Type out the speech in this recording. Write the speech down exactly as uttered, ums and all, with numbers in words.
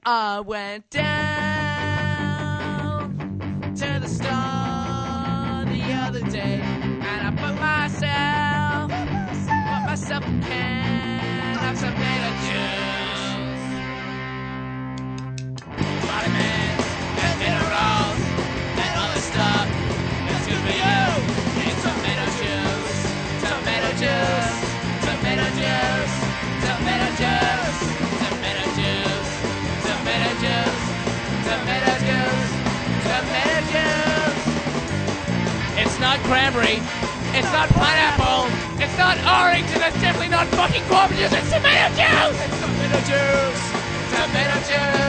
I went down to the store the other day, and I put myself, put myself a can of tomato juice. Vitamins and minerals and all this stuff. It's good for you. It's tomato juice, tomato juice, tomato juice, tomato juice, tomato juice, tomato juice, tomato juice, tomato juice. It's not cranberry. It's not pineapple. It's not orange, and it's definitely not fucking guava juice. It's tomato juice. It's tomato juice. Tomato juice.